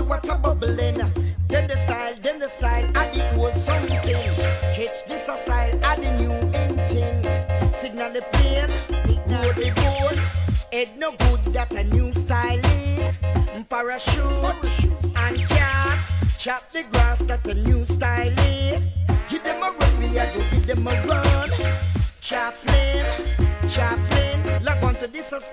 all what a bubbling. Then the style, add the old something. Catch this a style, add the new engine. Signal the plane, road the boat. Head no good, that a new style. Parachute and cat. Chop the grass, that a new style. Give them a run, me I go give them a run. Chaplin, log on to this a